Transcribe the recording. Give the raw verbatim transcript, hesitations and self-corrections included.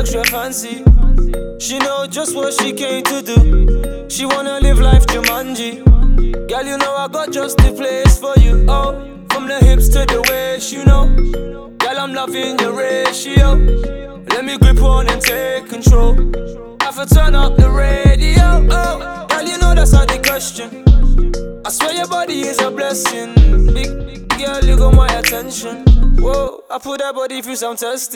extra fancy. She know just what she came to do. She wanna live life Jumanji. Girl, you know I got just the place for you. Oh, from the hips to the waist, you know. Girl, I'm loving your ratio. Let me grip on and take control. Have to turn up the radio. Oh, girl, you know that's not the question. I swear your body is a blessing. Big girl, you got my attention. Whoa, I put that body through some testing.